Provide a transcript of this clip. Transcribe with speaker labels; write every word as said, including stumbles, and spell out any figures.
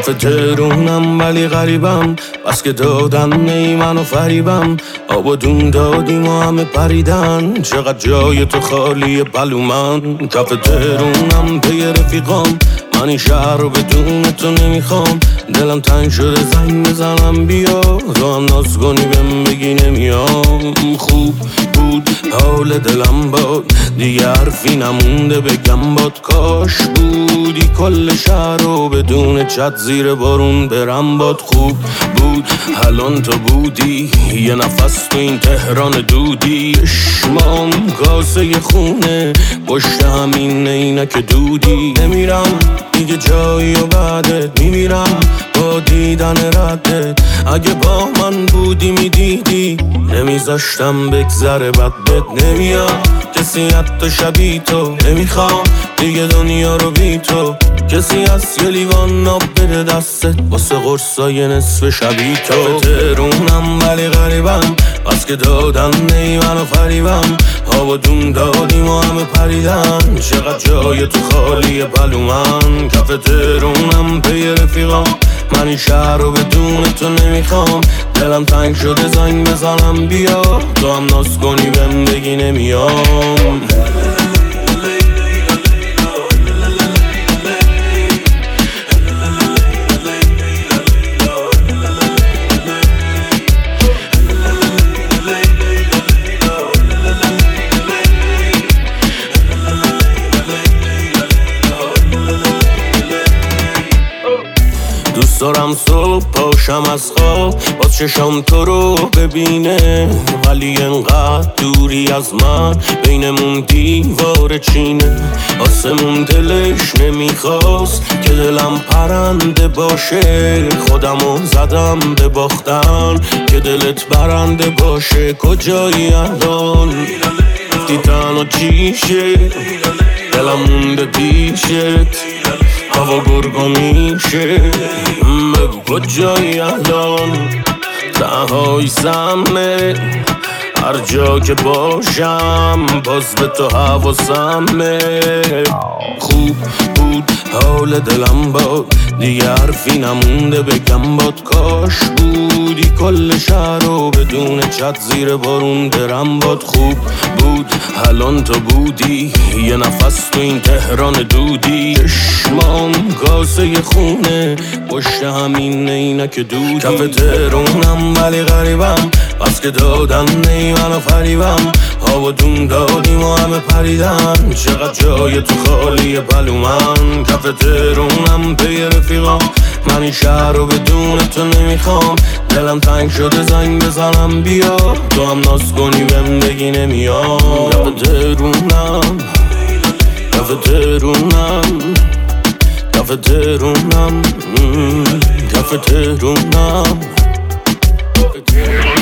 Speaker 1: کف تهرونم ولی غریبم، بس که دادن نی منو فریبم. آب و دون دادیم و همه پریدن، چقدر جای تو خالی بلومن. کف تهرونم پی رفیقام، من این شهر رو بدون تو نمیخوام. دلم تنگ شده زنگ بزنم بیا، تو هم ناز کنی بهم بگی نمیام. خوب بود حال دلم باد، دیگه حرفی نمونده بگم باد. کاش بودی کل شهر رو بدون چت زیر بارون برم باد. خوب بود الان تو بودی، یه نفس تو این تهران دودی. اشمام کاسه خونه پشت همین عینک دودی. نمیرم دیگه جایی و بعدت میمیرم با دیدن ردت. اگه با من بودی میدیدی نمیذاشتم بگذره بد بد. نمیاد کسی حتی شبیه تو، نمیخوام دیگه دنیا رو بی تو. کسی هست یه لیوان آب بده دستت واسه قرصای نصف شبیه تو. تهرونم ولی غریبم، بس که دادن نی منو فریبم. آب و دون دادیم و همه پریدن، چقدر جای تو خالی بلومن. کف تهرونم پی رفیقام، من این شهر رو بدون تو نمیخوام. دلم تنگ شده زنگ بزنم بیا، تو هم ناز کنی بهم بگی نمیام. دوست دارم صبح پاشم از خواب با چشام تو رو ببینه، ولی انقدر دوری از من بینمون دیوار چینه. آسمون دلش نمیخواست که دلم پرنده باشه، خودمو زدم به باختن که دلت برنده باشه. کجایی الان گفتی تنها چیشه، دلم مونده پیشت هوا گرگو میشه. بگو کجایی الان تنهایی سمه، هر جا که باشم باز به تو حواسمه. خوب بود حال دلم باد، دیگه حرفی نمونده بگم باد. کاش بودی کل شهر رو بدون چت زیر بارون برم باد. خوب بود الان تو بودی، یه نفس تو این تهران دودی. چشمام کاسه خونه پشت همین عینک دودی. کف تهرونم ولی غریبم، بس که دادن نی منو فریبم. آب و دون دادیم و همه پریدن، چقدر جای تو خالی بلومن. کف تهرونم پی رفیقام، من این شهر رو بدون تو نمیخوام. دلم تنگ شده زنگ بزنم بیا، تو هم ناز کنی بهم بگی نمیام. کف تهرونم کف تهرونم کف تهرونم کف تهرونم